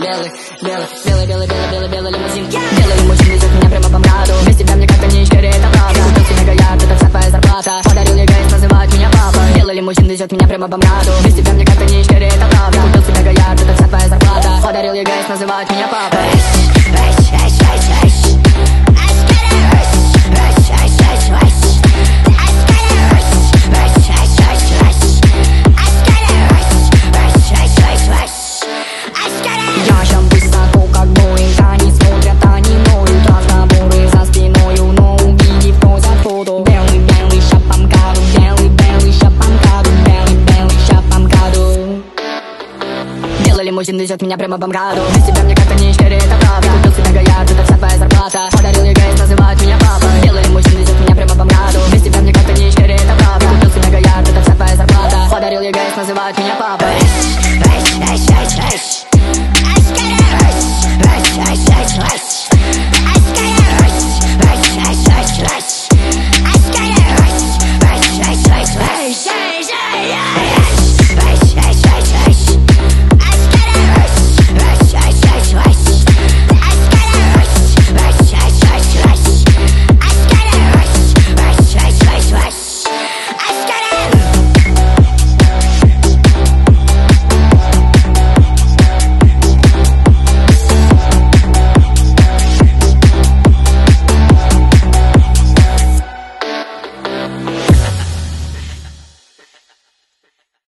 белый, белый, белый, белый, белый, белый, белый лимузин. Белый лимузин везет меня прямо по МКАДу. Без тебя мне как-то не скорее, это правда. Купил себе гаяк, это вся твоя зарплата. Подарил ей гайс, называют меня папой. Белый лимузин везет меня прямо по МКАДу. Без тебя мне как-то не скорее, это правда. Купил себе гаяк, это вся твоя зарплата. Подарил ей гайс, называют меня папой. Лимузин везет меня прямо по МКАДу. Без тебя мне как-то не скорее, это правда. Купил себе гаяк, это вся твоя зарплата. Подарил ей гайс, называют меня папой. Белый лимузин везет меня прямо по МКАДу. Без тебя мне как-то не скорее, это правда. Купил себе гаяк, это вся твоя зарплата. Подарил ей гайс, называют меня папой.